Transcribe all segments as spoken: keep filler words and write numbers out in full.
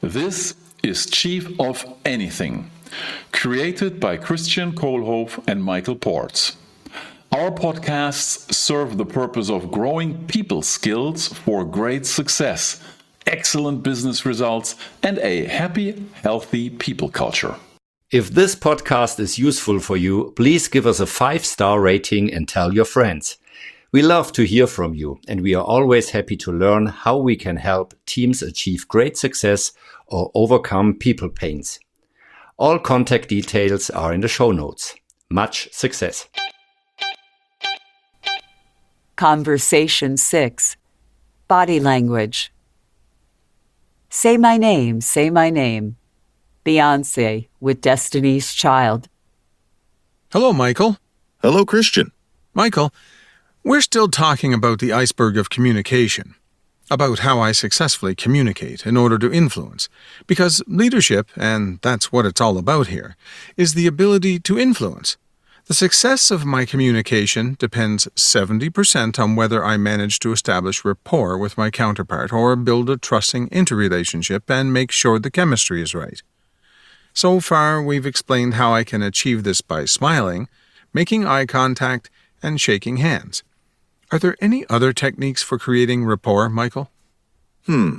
This is Chief of Anything, created by Christian Kohlhoff and Michael Ports. Our podcasts serve the purpose of growing people skills for great success, excellent business results, and a happy, healthy people culture. If this podcast is useful for you, please give us a five-star rating and tell your friends. We love to hear from you, and we are always happy to learn how we can help teams achieve great success or overcome people pains. All contact details are in the show notes. Much success. Conversation six. Body language. Say my name, say my name. Beyoncé with Destiny's Child. Hello, Michael. Hello, Christian. Michael, we're still talking about the iceberg of communication, about how I successfully communicate in order to influence, because leadership, and that's what it's all about here, is the ability to influence. The success of my communication depends seventy percent on whether I manage to establish rapport with my counterpart or build a trusting interrelationship and make sure the chemistry is right. So far, we've explained how I can achieve this by smiling, making eye contact, and shaking hands. Are there any other techniques for creating rapport, Michael? Hmm.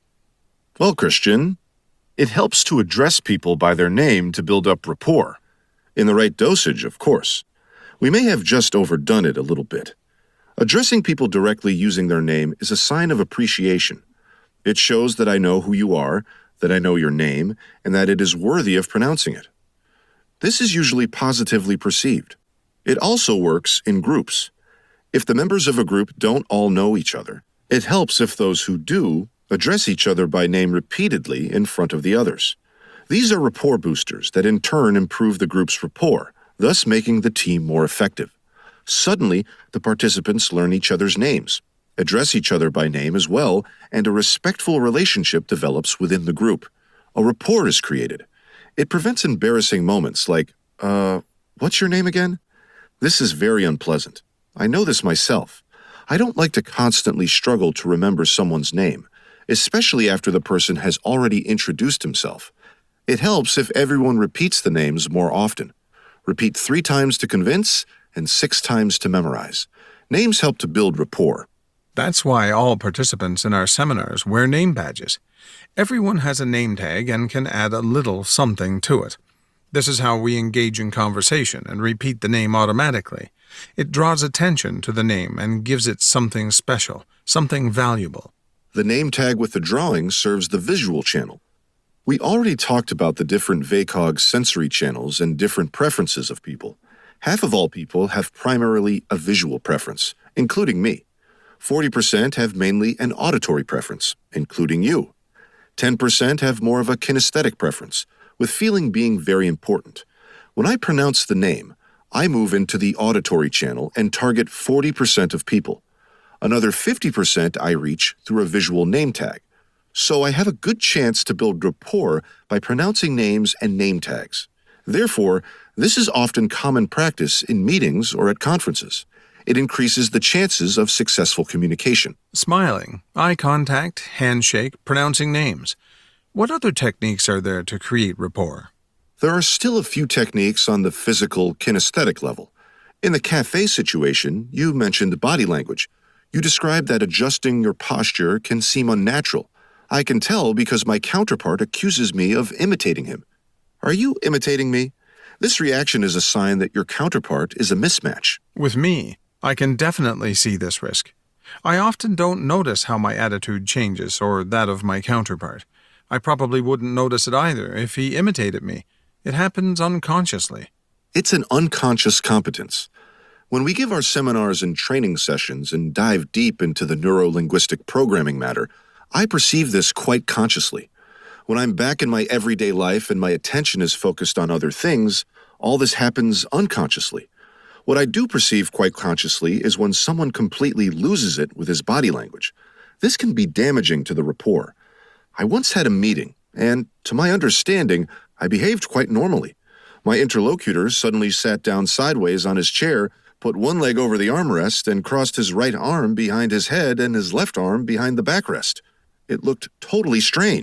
Well, Christian, it helps to address people by their name to build up rapport. In the right dosage, of course. We may have just overdone it a little bit. Addressing people directly using their name is a sign of appreciation. It shows that I know who you are, that I know your name, and that it is worthy of pronouncing it. This is usually positively perceived. It also works in groups. If the members of a group don't all know each other, it helps if those who do address each other by name repeatedly in front of the others. These are rapport boosters that in turn improve the group's rapport, thus making the team more effective. Suddenly, the participants learn each other's names, address each other by name as well, and a respectful relationship develops within the group. A rapport is created. It prevents embarrassing moments like, uh, what's your name again? This is very unpleasant. I know this myself. I don't like to constantly struggle to remember someone's name, especially after the person has already introduced himself. It helps if everyone repeats the names more often. Repeat three times to convince and six times to memorize. Names help to build rapport. That's why all participants in our seminars wear name badges. Everyone has a name tag and can add a little something to it. This is how we engage in conversation and repeat the name automatically. It draws attention to the name and gives it something special, something valuable. The name tag with the drawing serves the visual channel. We already talked about the different V A C O G sensory channels and different preferences of people. Half of all people have primarily a visual preference, including me. forty percent have mainly an auditory preference, including you. ten percent have more of a kinesthetic preference, with feeling being very important. When I pronounce the name, I move into the auditory channel and target forty percent of people. Another fifty percent I reach through a visual name tag. So I have a good chance to build rapport by pronouncing names and name tags. Therefore, this is often common practice in meetings or at conferences. It increases the chances of successful communication. Smiling, eye contact, handshake, pronouncing names. What other techniques are there to create rapport? There are still a few techniques on the physical, kinesthetic level. In the cafe situation, you mentioned body language. You described that adjusting your posture can seem unnatural. I can tell because my counterpart accuses me of imitating him. Are you imitating me? This reaction is a sign that your counterpart is a mismatch. With me, I can definitely see this risk. I often don't notice how my attitude changes or that of my counterpart. I probably wouldn't notice it either if he imitated me. It happens unconsciously. It's an unconscious competence. When we give our seminars and training sessions and dive deep into the neuro-linguistic programming matter, I perceive this quite consciously. When I'm back in my everyday life and my attention is focused on other things, all this happens unconsciously. What I do perceive quite consciously is when someone completely loses it with his body language. This can be damaging to the rapport. I once had a meeting, and to my understanding, I behaved quite normally. My interlocutor suddenly sat down sideways on his chair, put one leg over the armrest, and crossed his right arm behind his head and his left arm behind the backrest. It looked totally strange.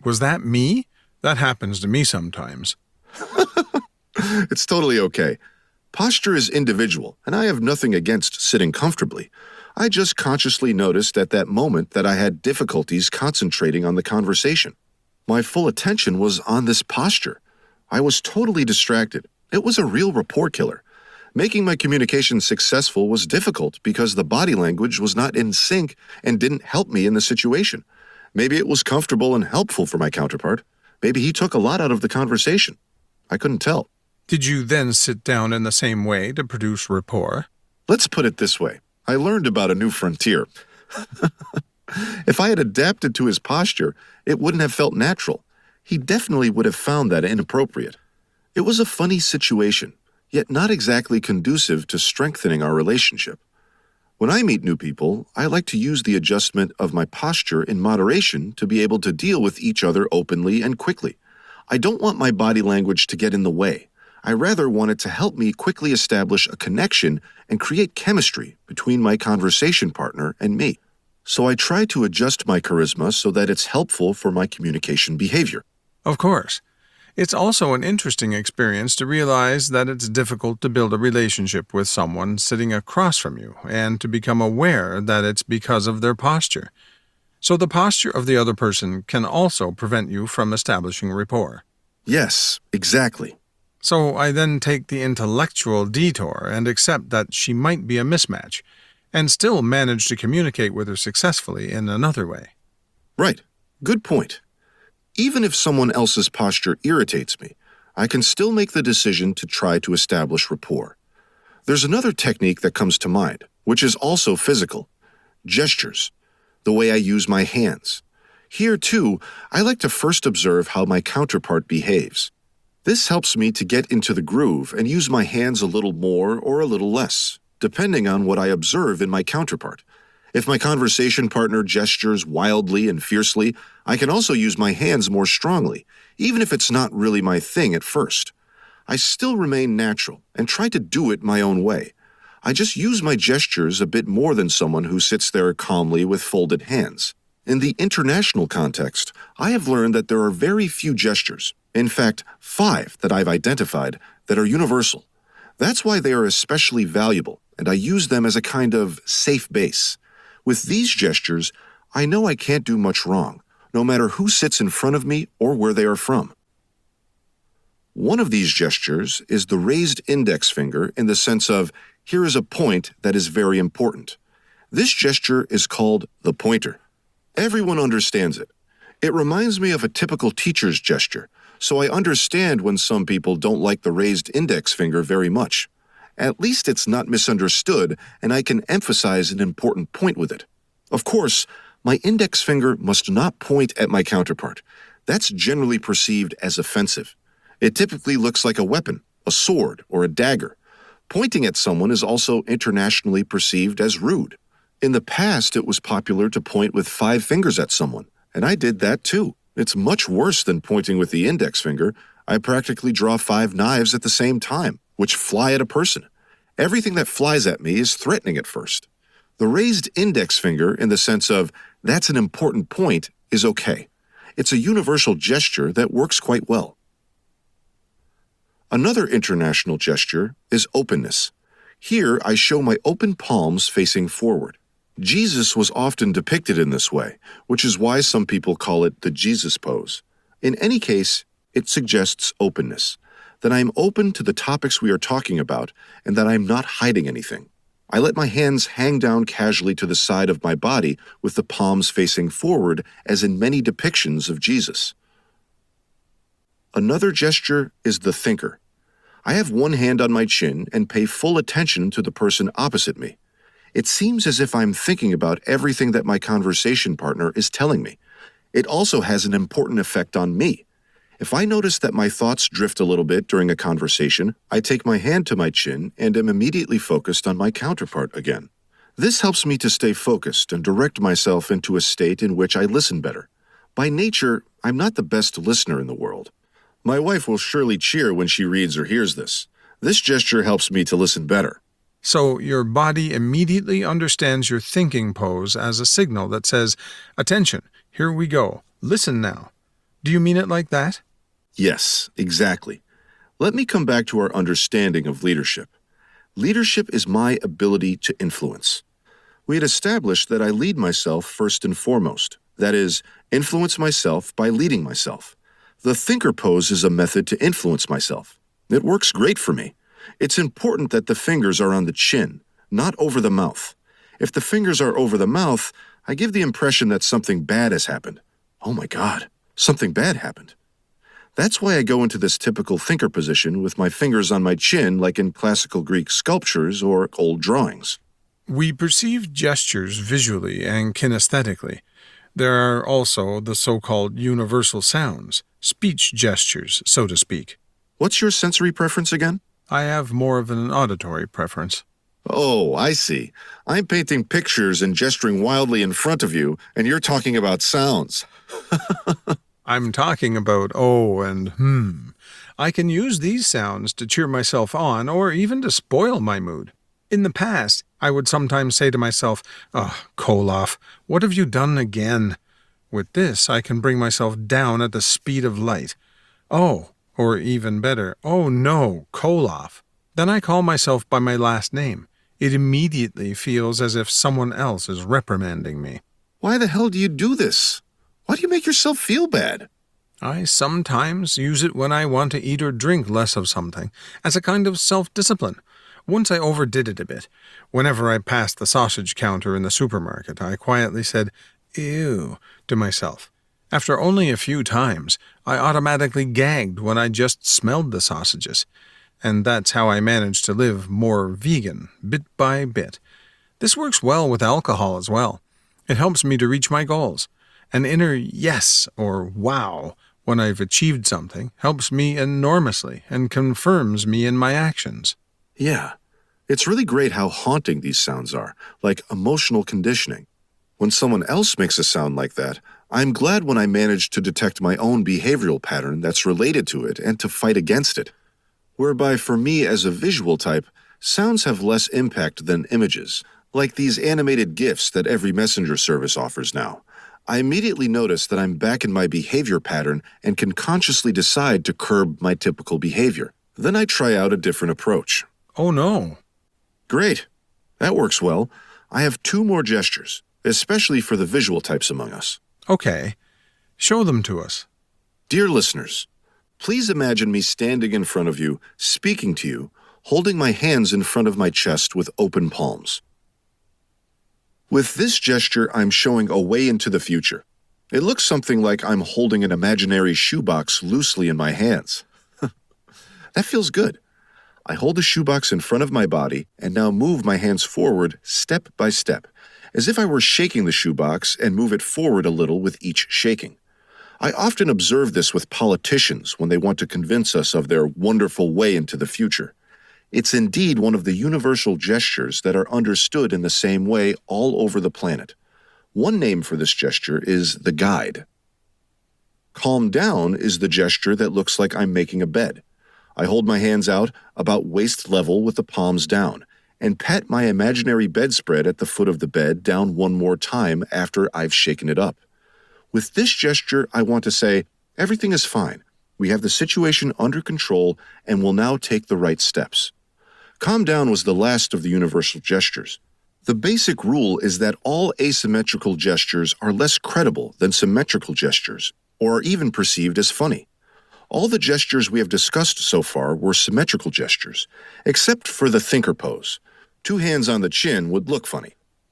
Was that me? That happens to me sometimes. It's totally okay. Posture is individual, and I have nothing against sitting comfortably. I just consciously noticed at that moment that I had difficulties concentrating on the conversation. My full attention was on this posture. I was totally distracted. It was a real rapport killer. Making my communication successful was difficult because the body language was not in sync and didn't help me in the situation. Maybe it was comfortable and helpful for my counterpart. Maybe he took a lot out of the conversation. I couldn't tell. Did you then sit down in the same way to produce rapport? Let's put it this way. I learned about a new frontier. If I had adapted to his posture, it wouldn't have felt natural. He definitely would have found that inappropriate. It was a funny situation, yet not exactly conducive to strengthening our relationship. When I meet new people, I like to use the adjustment of my posture in moderation to be able to deal with each other openly and quickly. I don't want my body language to get in the way. I rather want it to help me quickly establish a connection and create chemistry between my conversation partner and me. So I try to adjust my charisma so that it's helpful for my communication behavior. Of course. It's also an interesting experience to realize that it's difficult to build a relationship with someone sitting across from you and to become aware that it's because of their posture. So the posture of the other person can also prevent you from establishing rapport. Yes, exactly. So I then take the intellectual detour and accept that she might be a mismatch, and still manage to communicate with her successfully in another way. Right. Good point. Even if someone else's posture irritates me, I can still make the decision to try to establish rapport. There's another technique that comes to mind, which is also physical. Gestures. The way I use my hands. Here, too, I like to first observe how my counterpart behaves. This helps me to get into the groove and use my hands a little more or a little less, depending on what I observe in my counterpart. If my conversation partner gestures wildly and fiercely, I can also use my hands more strongly, even if it's not really my thing at first. I still remain natural and try to do it my own way. I just use my gestures a bit more than someone who sits there calmly with folded hands. In the international context, I have learned that there are very few gestures, in fact, five that I've identified, that are universal. That's why they are especially valuable, and I use them as a kind of safe base. With these gestures, I know I can't do much wrong, no matter who sits in front of me or where they are from. One of these gestures is the raised index finger in the sense of, here is a point that is very important. This gesture is called the pointer. Everyone understands it. It reminds me of a typical teacher's gesture, so I understand when some people don't like the raised index finger very much. At least it's not misunderstood, and I can emphasize an important point with it. Of course, my index finger must not point at my counterpart. That's generally perceived as offensive. It typically looks like a weapon, a sword, or a dagger. Pointing at someone is also internationally perceived as rude. In the past, it was popular to point with five fingers at someone, and I did that too. It's much worse than pointing with the index finger. I practically draw five knives at the same time, which fly at a person. Everything that flies at me is threatening at first. The raised index finger, in the sense of, that's an important point, is okay. It's a universal gesture that works quite well. Another international gesture is openness. Here, I show my open palms facing forward. Jesus was often depicted in this way, which is why some people call it the Jesus pose. In any case, it suggests openness, that I am open to the topics we are talking about and that I am not hiding anything. I let my hands hang down casually to the side of my body with the palms facing forward, as in many depictions of Jesus. Another gesture is the thinker. I have one hand on my chin and pay full attention to the person opposite me. It seems as if I'm thinking about everything that my conversation partner is telling me. It also has an important effect on me. If I notice that my thoughts drift a little bit during a conversation, I take my hand to my chin and am immediately focused on my counterpart again. This helps me to stay focused and direct myself into a state in which I listen better. By nature, I'm not the best listener in the world. My wife will surely cheer when she reads or hears this. This gesture helps me to listen better. So your body immediately understands your thinking pose as a signal that says, attention, here we go, listen now. Do you mean it like that? Yes, exactly. Let me come back to our understanding of leadership. Leadership is my ability to influence. We had established that I lead myself first and foremost. That is, influence myself by leading myself. The thinker pose is a method to influence myself. It works great for me. It's important that the fingers are on the chin, not over the mouth. If the fingers are over the mouth, I give the impression that something bad has happened. Oh my God, something bad happened. That's why I go into this typical thinker position with my fingers on my chin like in classical Greek sculptures or old drawings. We perceive gestures visually and kinesthetically. There are also the so-called universal sounds, speech gestures, so to speak. What's your sensory preference again? I have more of an auditory preference. Oh, I see. I'm painting pictures and gesturing wildly in front of you, and you're talking about sounds. I'm talking about oh and hmm. I can use these sounds to cheer myself on or even to spoil my mood. In the past, I would sometimes say to myself, "Oh, Koloff, what have you done again?" With this, I can bring myself down at the speed of light. Oh, or even better, oh no, Koloff. Then I call myself by my last name. It immediately feels as if someone else is reprimanding me. Why the hell do you do this? Why do you make yourself feel bad? I sometimes use it when I want to eat or drink less of something, as a kind of self-discipline. Once I overdid it a bit. Whenever I passed the sausage counter in the supermarket, I quietly said, "Ew," to myself. After only a few times, I automatically gagged when I just smelled the sausages. And that's how I managed to live more vegan, bit by bit. This works well with alcohol as well. It helps me to reach my goals. An inner yes or wow when I've achieved something helps me enormously and confirms me in my actions. Yeah, it's really great how haunting these sounds are, like emotional conditioning. When someone else makes a sound like that, I'm glad when I manage to detect my own behavioral pattern that's related to it and to fight against it. Whereby for me as a visual type, sounds have less impact than images, like these animated GIFs that every messenger service offers now. I immediately notice that I'm back in my behavior pattern and can consciously decide to curb my typical behavior. Then I try out a different approach. Oh no. Great. That works well. I have two more gestures, especially for the visual types among us. Okay. Show them to us. Dear listeners, please imagine me standing in front of you, speaking to you, holding my hands in front of my chest with open palms. With this gesture, I'm showing a way into the future. It looks something like I'm holding an imaginary shoebox loosely in my hands. That feels good. I hold the shoebox in front of my body and now move my hands forward step by step, as if I were shaking the shoebox and move it forward a little with each shaking. I often observe this with politicians when they want to convince us of their wonderful way into the future. It's indeed one of the universal gestures that are understood in the same way all over the planet. One name for this gesture is the guide. Calm down is the gesture that looks like I'm making a bed. I hold my hands out about waist level with the palms down and pat my imaginary bedspread at the foot of the bed down one more time after I've shaken it up. With this gesture, I want to say, everything is fine. We have the situation under control and will now take the right steps. Calm down was the last of the universal gestures. The basic rule is that all asymmetrical gestures are less credible than symmetrical gestures, or are even perceived as funny. All the gestures we have discussed so far were symmetrical gestures, except for the thinker pose. Two hands on the chin would look funny.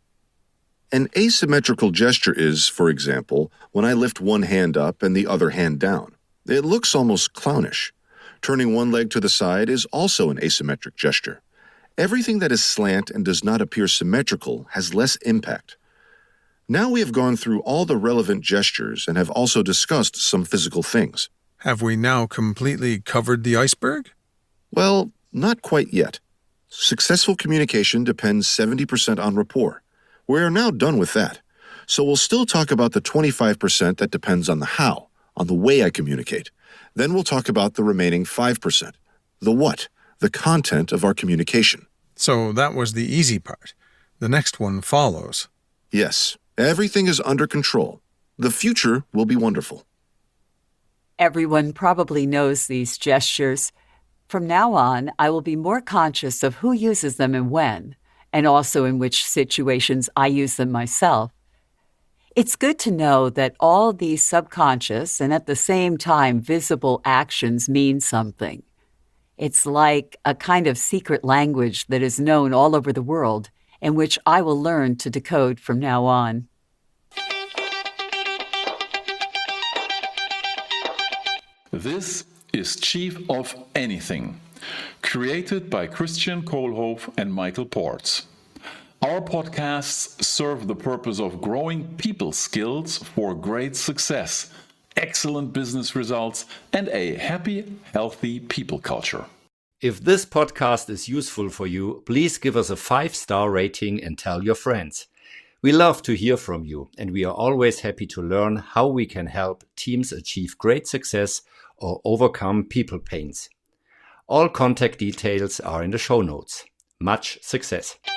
An asymmetrical gesture is, for example, when I lift one hand up and the other hand down. It looks almost clownish. Turning one leg to the side is also an asymmetric gesture. Everything that is slant and does not appear symmetrical has less impact. Now we have gone through all the relevant gestures and have also discussed some physical things. Have we now completely covered the iceberg? Well, not quite yet. Successful communication depends seventy percent on rapport. We are now done with that. So we'll still talk about the twenty-five percent that depends on the how, on the way I communicate. Then we'll talk about the remaining five percent, the what, the content of our communication. So that was the easy part. The next one follows. Yes, everything is under control. The future will be wonderful. Everyone probably knows these gestures. From now on, I will be more conscious of who uses them and when, and also in which situations I use them myself. It's good to know that all these subconscious and at the same time visible actions mean something. It's like a kind of secret language that is known all over the world and which I will learn to decode from now on. This is Chief of Anything, created by Christian Kohlhoff and Michael Ports. Our podcasts serve the purpose of growing people skills for great success, excellent business results, and a happy, healthy people culture. If this podcast is useful for you, please give us a five-star rating and tell your friends. We love to hear from you, and we are always happy to learn how we can help teams achieve great success or overcome people pains. All contact details are in the show notes. Much success!